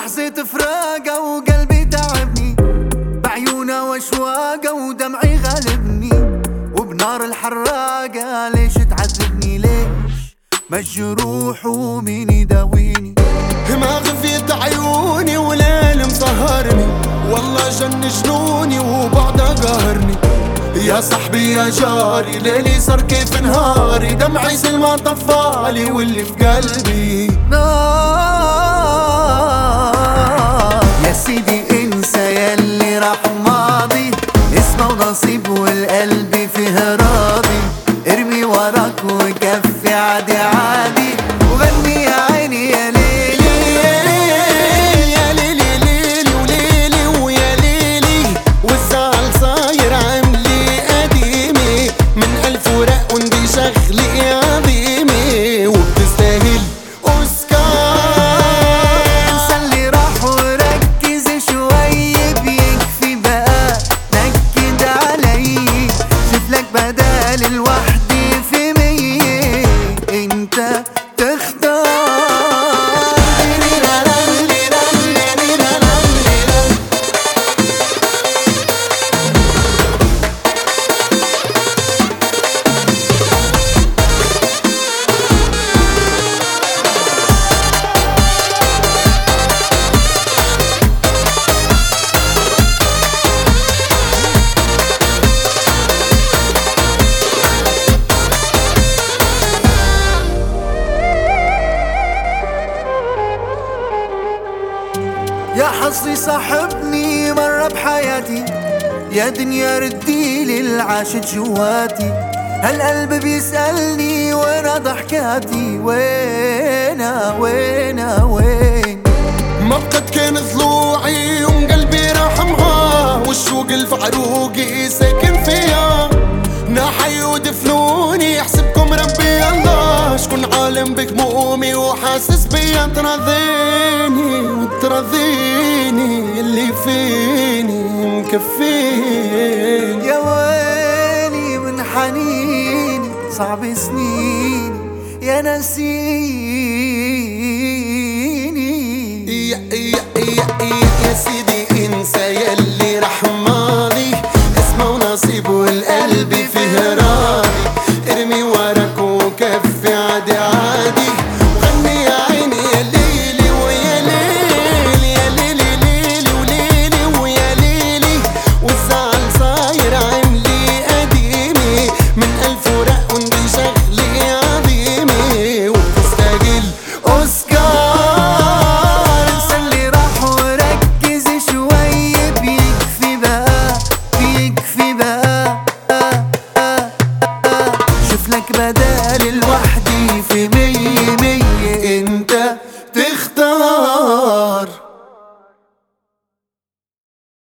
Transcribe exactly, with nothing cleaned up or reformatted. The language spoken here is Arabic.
لحظة فراقة وقلبي تعبني، بعيونها واشواقة ودمعي غالبني، وبنار الحراقة ليش تعذبني؟ ليش مجروح ومين يداويني؟ ما غفيت عيوني وليل مسهرني، والله جن جنوني وبعدها قهرني. يا صاحبي يا جاري ليلي صار كيف نهاري، دمعي زي ما طفالي واللي في قلبي نار. يا سيدي انسى ياللي راح ماضي، اسمه ونصيب والقلب فيه راضي. ارمي وراك وكفي عادي عادي، وغني يا عيني يا ليلي يا ليلي ليلي وليلي ويا ليلي، والزعل صاير عملي قديمي، من ألف ورق وندي شغلي عظيمي، وبتستاهل أوسكار. انسى اللي راح وركز شوي، بيكفي بقى نكد علي، شوفلك بدال الوحدي في مية انت تختار. يا حظي صاحبني مرة بحياتي، يا دنيا رديلي العاشت جواتي. هالقلب بيسألني وينا ضحكاتي، وينا وينا وين؟ ما بقت كان ضلوعي يوم قلبي راح معاه، والشوق الفعروقي ساكن فيها. ناحي ودفنوني احسبكم ربي الله، شكون عالم بهمومي وحاسس بيا. ترضيني وترضيني اللي فيني مكفيني. يا ويلي من حنيني صعب سنيني يا نسيني. يا يا يا يا سيدي انسى ياللي راح ماضي، اسمه ونصيب والقلب فيه راضي. ارمي وراك وكفي عادي عادي، وغني يا عيني يا ليلي ويا ليلي، يا ليلي ليلي وليلي ويا ليلي، والزعل صاير عملي قديمي، من ألف ورق وندي شغلي عظيمي، وبتستاهل أوسكار. انسى اللي راح وركز شوي، بيكفي بقى بيكفي بقى. شوفلك بدال الوحدي في مية مية انت تختار.